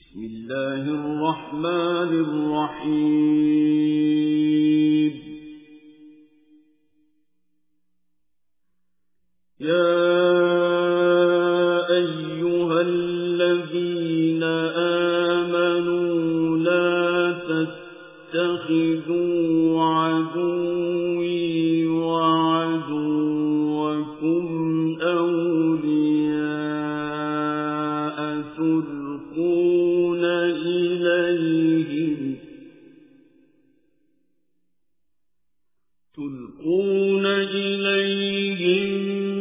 بسم اللہ الرحمن الرحیم یا ایہا الذین آمنوا لا تتخذوا عدوی وعدوکم اولیاء تلقون إليهم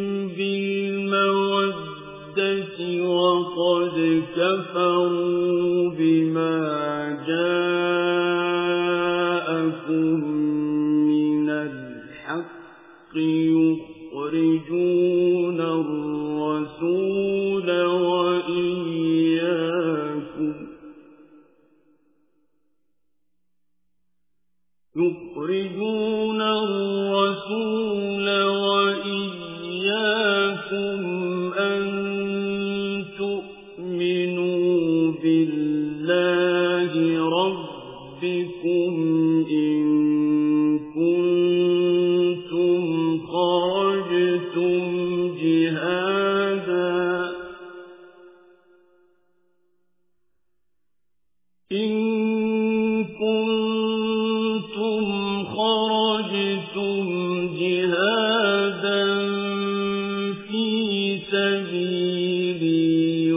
بالمودة وقد كفروا بما جاءكم من الحق يخرجون الرسول وإياكم أن تؤمنوا بالله ربكم إن كنتم خرجتم جهادا في سبيلي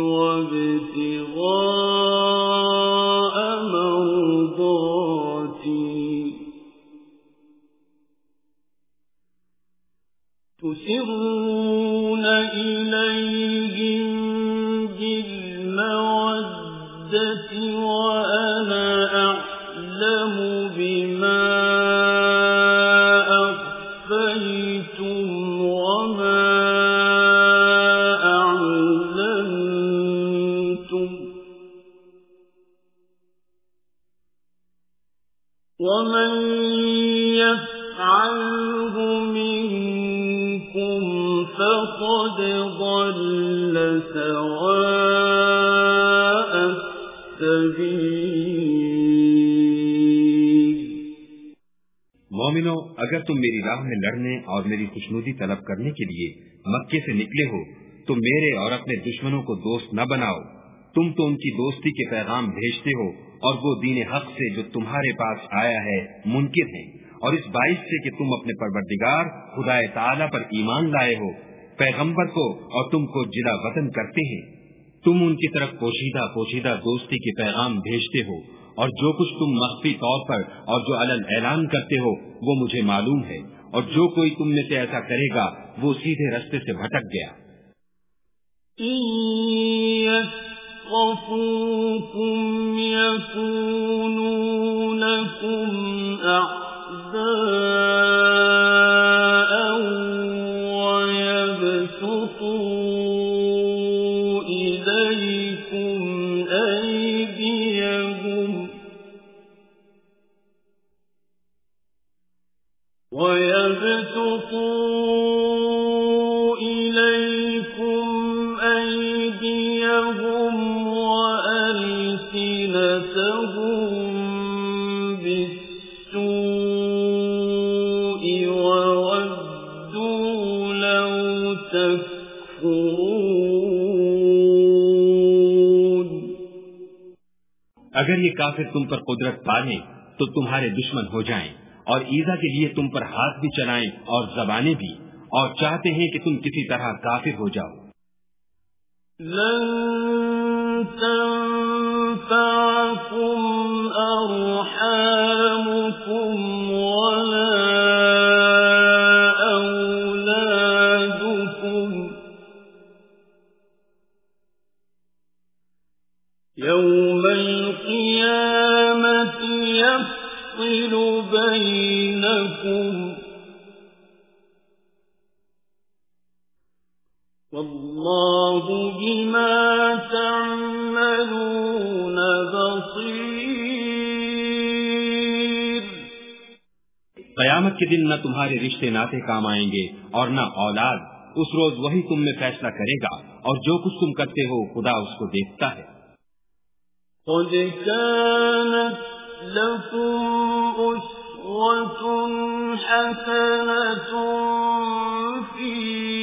وابتغاء مرضاتي تسرون إليهم بالمودة وأنا أعلم بما أخفيتم وما أعلنتم ومن يفعله منكم فقد ضل سواء السبيل۔ مومنو، اگر تم میری راہ میں لڑنے اور میری خوشنودی طلب کرنے کے لیے مکے سے نکلے ہو تو میرے اور اپنے دشمنوں کو دوست نہ بناؤ۔ تم تو ان کی دوستی کے پیغام بھیجتے ہو اور وہ دین حق سے جو تمہارے پاس آیا ہے منکر ہیں، اور اس باعث سے کہ تم اپنے پروردگار خدا تعالی پر ایمان لائے ہو، پیغمبر کو اور تم کو جلا وطن کرتے ہیں۔ تم ان کی طرف پوشیدہ دوستی کے پیغام بھیجتے ہو، اور جو کچھ تم مخفی طور پر اور جو علن اعلان کرتے ہو وہ مجھے معلوم ہے، اور جو کوئی تم میں سے ایسا کرے گا وہ سیدھے رستے سے بھٹک گیا۔ يَثْقَفُوكُمْ يَكُونُوا لَكُمْ أَعْدَاءً وَيَبْسُطُوا إِلَيْكُمْ أَيْدِيَهُمْ وَأَلْسِنَتَهُم بِالسُّوءِ وَوَدُّوا لَوْ تَكْفُرُونَ۔ اگر یہ کافر تم پر قدرت پالیں تو تمہارے دشمن ہو جائیں، اور ایذا کے لیے تم پر ہاتھ بھی چلائیں اور زبانیں بھی، اور چاہتے ہیں کہ تم کسی طرح کافر ہو جاؤ۔ لن تنفعكم أرحامكم ولا أولادكم يوم القيامة يفصل بينكم والله بما تعملون بصير۔ قیامت کے دن نہ تمہارے رشتے ناتے کام آئیں گے اور نہ اولاد، اس روز وہی تم میں فیصلہ کرے گا، اور جو کچھ تم کرتے ہو خدا اس کو دیکھتا ہے۔ قد كانت لكم أسوة حسنة في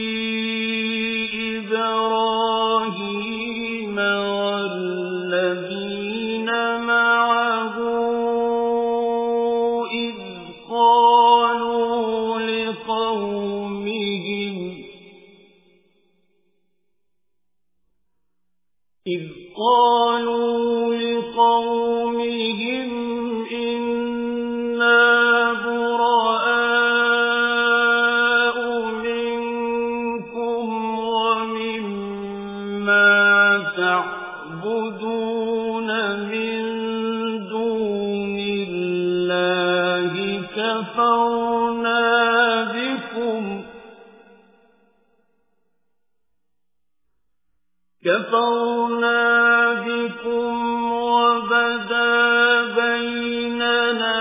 إبراهيم والذين معه إذ قالوا لقومهم إنا براء منكم ومما تعبدون من دون الله كفرنا بكم وبدا بيننا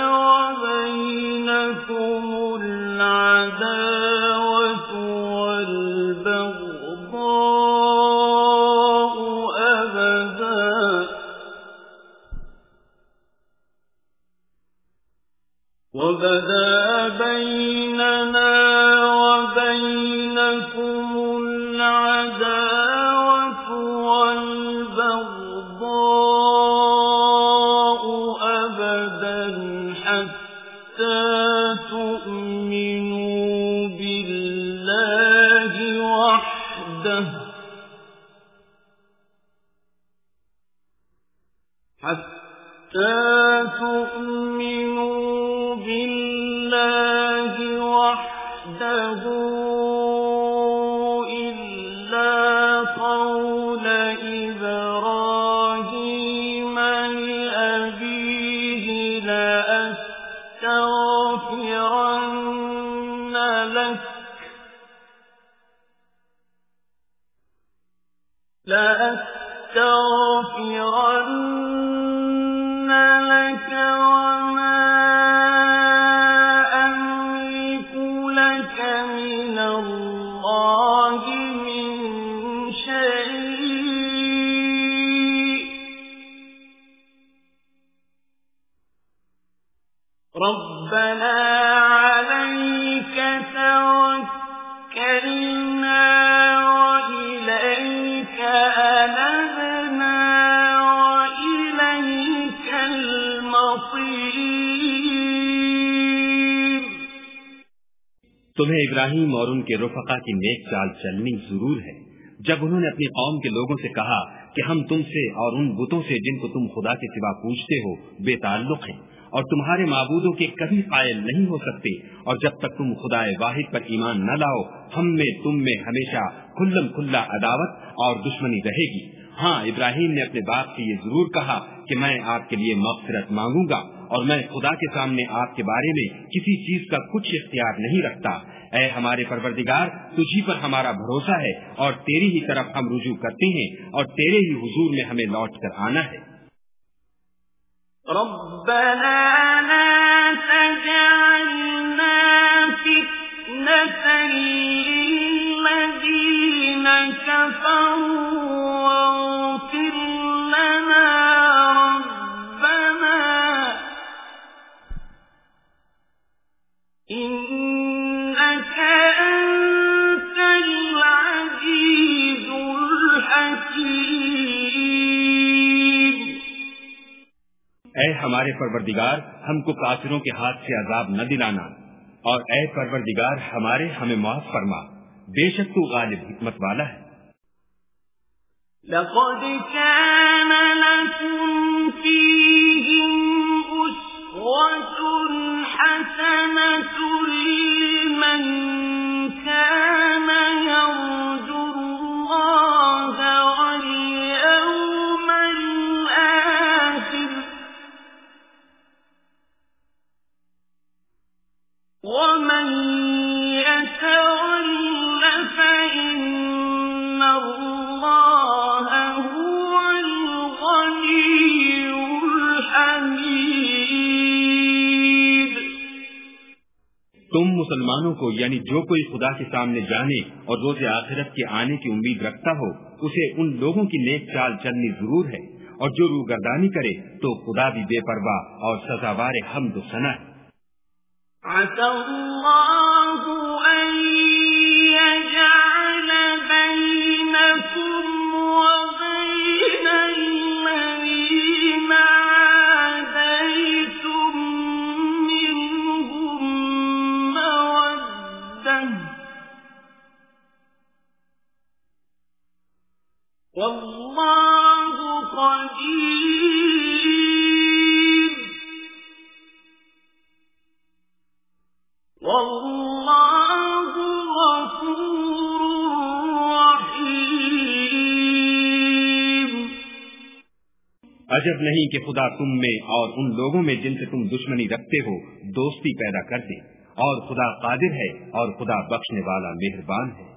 وبينكم العداوة والبغضاء أبدا حتى تؤمنوا بالله وحده إلا قول إبراهيم لأبيه لأستغفرن لك وما أملك لك من الله من شيء ربنا عليك توكلنا وإليك أنبنا وإليك المصير. تمہیں ابراہیم اور ان کے رفقا کی نیک چال چلنی ضرور ہے جب انہوں نے اپنی قوم کے لوگوں سے کہا کہ ہم تم سے اور ان بتوں سے جن کو تم خدا کے سوا پوجتے ہو بے تعلق ہیں اور تمہارے معبودوں کے کبھی قائل نہیں ہو سکتے، اور جب تک تم خدا واحد پر ایمان نہ لاؤ ہم میں تم میں ہمیشہ کھلم کھلا عداوت اور دشمنی رہے گی. ہاں، ابراہیم نے اپنے باپ سے یہ ضرور کہا کہ میں آپ کے لیے مغفرت مانگوں گا اور میں خدا کے سامنے آپ کے بارے میں کسی چیز کا کچھ اختیار نہیں رکھتا. اے ہمارے پروردگار، تجھی پر ہمارا بھروسہ ہے اور تیری ہی طرف ہم رجوع کرتے ہیں اور تیرے ہی حضور میں ہمیں لوٹ کر آنا ہے. ربنا لا تجعلنا فتنة للذين كفروا واغفر لنا ربنا إنك أنت العزيز الحكيم. اے ہمارے پروردگار، ہم کو کافروں کے ہاتھ سے عذاب نہ دلانا، اور اے پروردگار ہمیں معاف فرما، بے شک تو غالب حکمت والا ہے. لقد كان لكم فيهم أسوة حسنة لمن كان يرجو الله واليوم الآخر ومن يتول فإن الله هو الغني الحميد. تم مسلمانوں کو یعنی جو کوئی خدا کے سامنے جانے اور روز آخرت کے آنے کی امید رکھتا ہو اسے ان لوگوں کی نیک چال چلنی ضرور ہے، और जो रूगर्दानी करे तो खुदा भी बेपरवाह और सजावार हम्द सना है। वल्लाहु कदीर वल्लाहु गफूरुर रहीम। अजब नहीं कि खुदा तुम में और उन लोगों में जिनसे तुम दुश्मनी रखते हो दोस्ती पैदा कर दे, और खुदा कादिर है और खुदा बख्शने वाला मेहरबान है।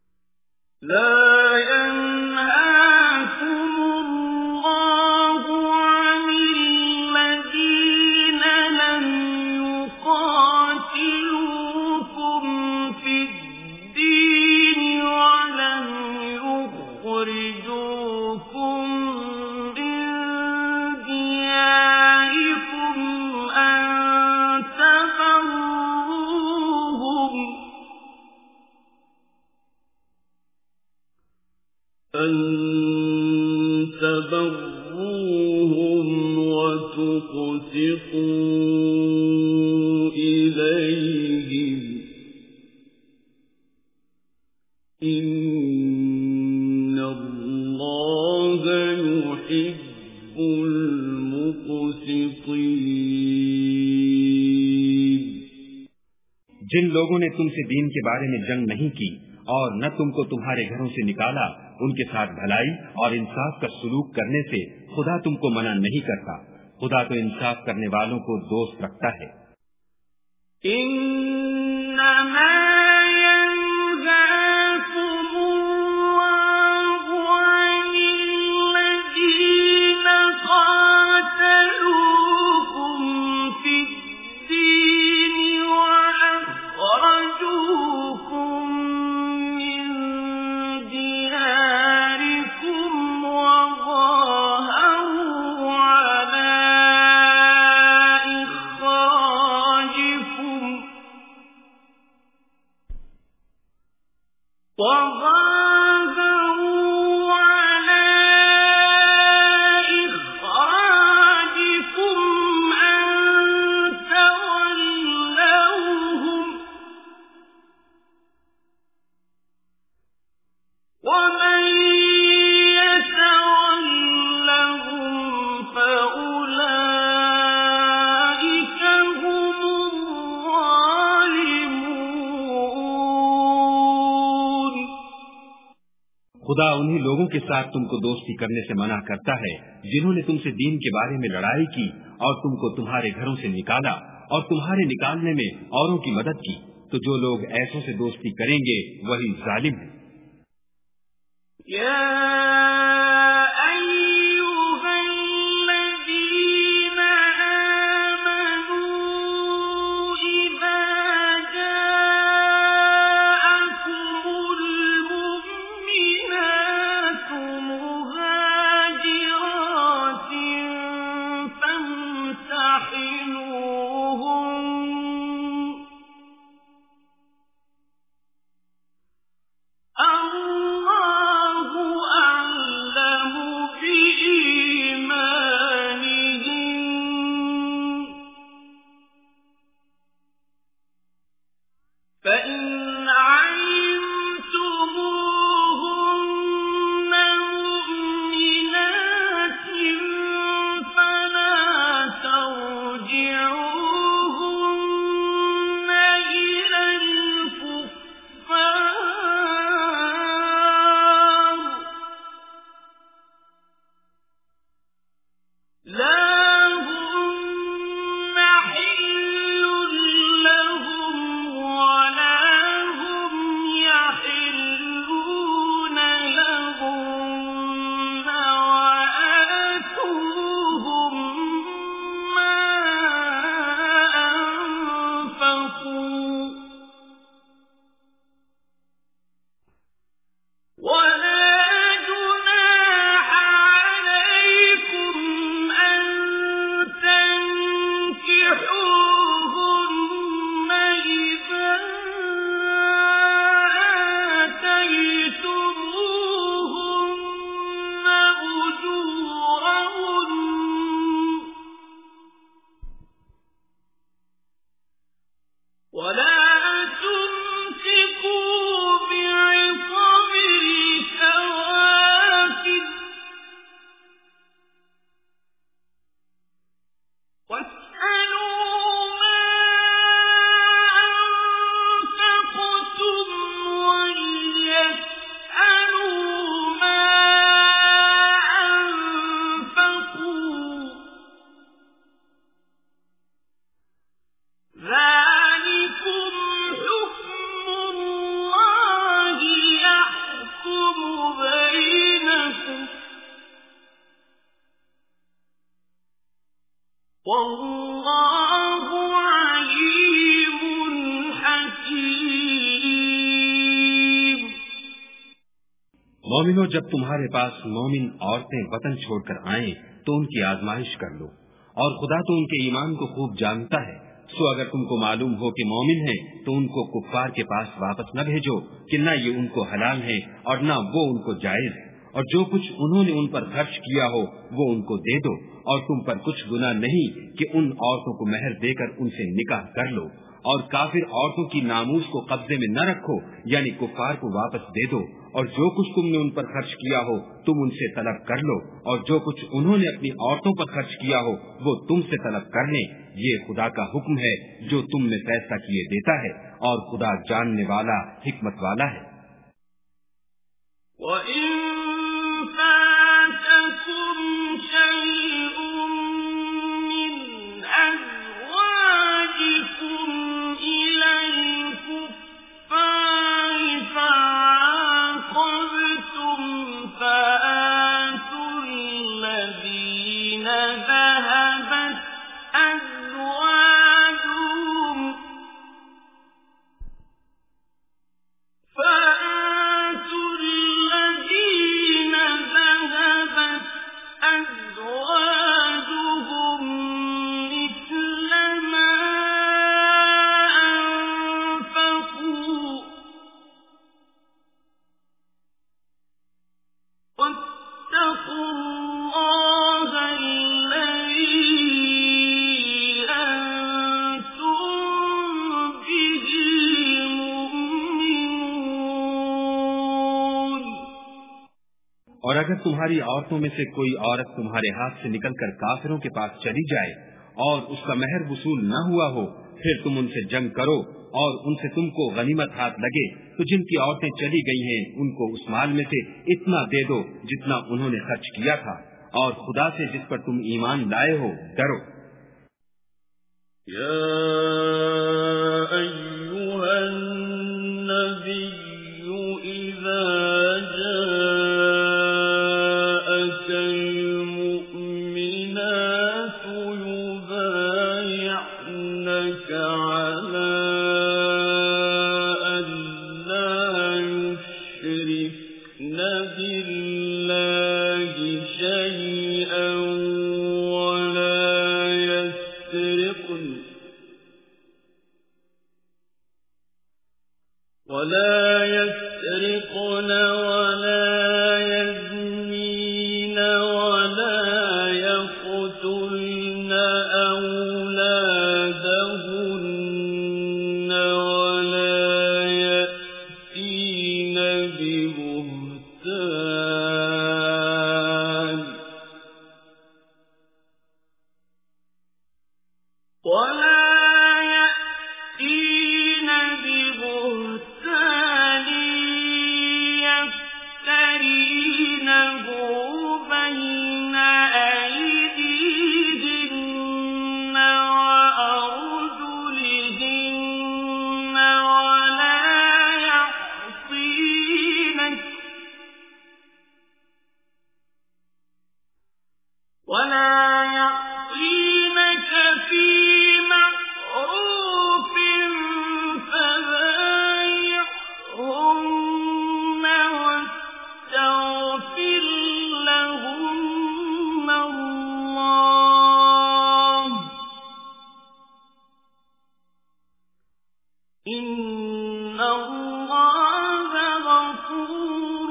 تبروهم وتقسطوا إليهم إن الله يحب المقسطين। जिन लोगों ने तुमसे दीन के बारे में जंग नहीं की और न तुमको तुम्हारे घरों से निकाला, उनके साथ भलाई और इंसाफ का सलूक करने से खुदा तुमको मना नहीं करता। खुदा तो इंसाफ करने वालों को दोस्त रखता है। खुदा उन्हीं लोगों के साथ तुमको दोस्ती करने से मना करता है जिन्होंने तुमसे दीन के बारे में लड़ाई की और तुमको तुम्हारे घरों से निकाला और तुम्हारे निकालने में औरों की मदद की। तो जो लोग ऐसों से दोस्ती करेंगे वही जालिम है। الله واللہ علیم حکیم۔ مومنو، جب تمہارے پاس مومن عورتیں وطن چھوڑ کر آئیں تو ان کی آزمائش کر لو، اور خدا تو ان کے ایمان کو خوب جانتا ہے۔ سو اگر تم کو معلوم ہو کہ مومن ہیں تو ان کو کفار کے پاس واپس نہ بھیجو کہ نہ یہ ان کو حلال ہے اور نہ وہ ان کو جائز ہے، اور جو کچھ انہوں نے ان پر خرچ کیا ہو وہ ان کو دے دو، اور تم پر کچھ گناہ نہیں کہ ان عورتوں کو مہر دے کر ان سے نکاح کر لو، اور کافر عورتوں کی ناموس کو قبضے میں نہ رکھو، یعنی کفار کو واپس دے دو، اور جو کچھ تم نے ان پر خرچ کیا ہو تم ان سے طلب کر لو، اور جو کچھ انہوں نے اپنی عورتوں پر خرچ کیا ہو وہ تم سے طلب کر لیں۔ یہ خدا کا حکم ہے جو تم نے فیصلہ کیے دیتا ہے، اور خدا جاننے والا حکمت والا ہے۔ وَإِن فَاتَكُمْ شَيْءٌ مِّنْ أَزْوَاجِكُمْ إِلَى الْكُفَّارِ فَعَاقَبْتُمْ فَآتُوا الَّذِينَ ذَهَبَتْ أَزْوَاجُهُمْ مثل ما أنفقوا واتقوا الله الذي أنتم به مؤمنون۔ اور اگر تمہاری عورتوں میں سے کوئی عورت تمہارے ہاتھ سے نکل کر کافروں کے پاس چلی جائے اور اس کا مہر وصول نہ ہوا ہو، پھر تم ان سے جنگ کرو اور ان سے تم کو غنیمت ہاتھ لگے تو جن کی عورتیں چلی گئی ہیں ان کو اس مال میں سے اتنا دے دو جتنا انہوں نے خرچ کیا تھا، اور خدا سے جس پر تم ایمان لائے ہو ڈرو۔ یا ایھا النبی اذا جاءك المؤمنات يبايعنك على أن لا يشركن بالله شيئا ولا يسرقن ولا يزنين ولا يقتلن أولادهن ولا يأتين ببهتان يفترينه بين أيديهن وأرجلهن ولا يعصينك في معروف فبايعهن واستغفر لهن الله إن الله غفور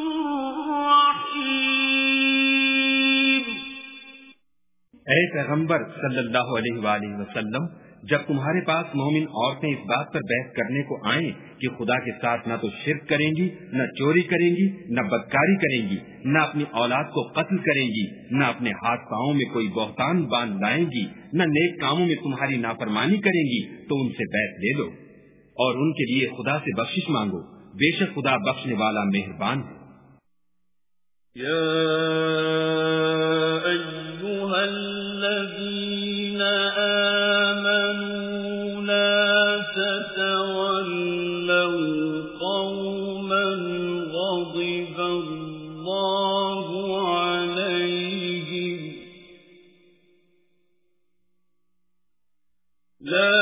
رحيم۔ اے پیغمبر صلی اللہ علیہ وآلہ وسلم، جب تمہارے پاس مومن عورتیں اس بات پر بحث کرنے کو آئیں کہ خدا کے ساتھ نہ تو شرک کریں گی، نہ چوری کریں گی، نہ بدکاری کریں گی، نہ اپنی اولاد کو قتل کریں گی، نہ اپنے ہاتھ پاؤں میں کوئی بہتان باندھ لائیں گی، نہ نیک کاموں میں تمہاری نافرمانی کریں گی، تو ان سے بیعت لے لو اور ان کے لیے خدا سے بخشش مانگو، بے شک خدا بخشنے والا مہربان ہے۔ الذين آمنوا لا تتولوا قوما غضب الله عليهم لا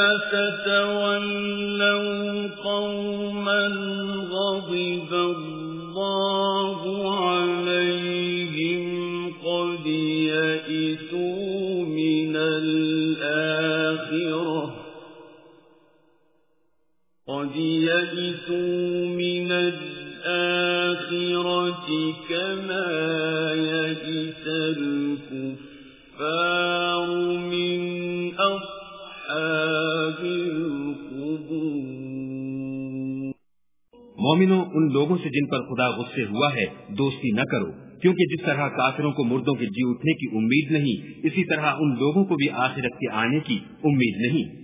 تتولوا قوما غضب الله عليهم قد يئسوا من الآخرة كما يئس الكفار من أصحاب القبور. مومنوں، ان لوگوں سے جن پر خدا غصے ہوا ہے دوستی نہ کرو، کیونکہ جس طرح کافروں کو مردوں کے جی اٹھنے کی امید نہیں، اسی طرح ان لوگوں کو بھی آخرت کے آنے کی امید نہیں.